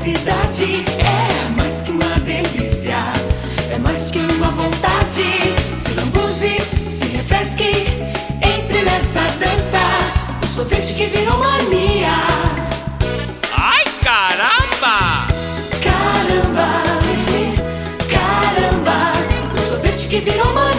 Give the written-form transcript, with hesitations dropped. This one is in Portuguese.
felicidade é mais que uma delícia, é mais que uma vontade. Se lambuze, se refresque, entre nessa dança, o sorvete que virou mania. Ai, caramba! Caramba, caramba, o sorvete que virou mania.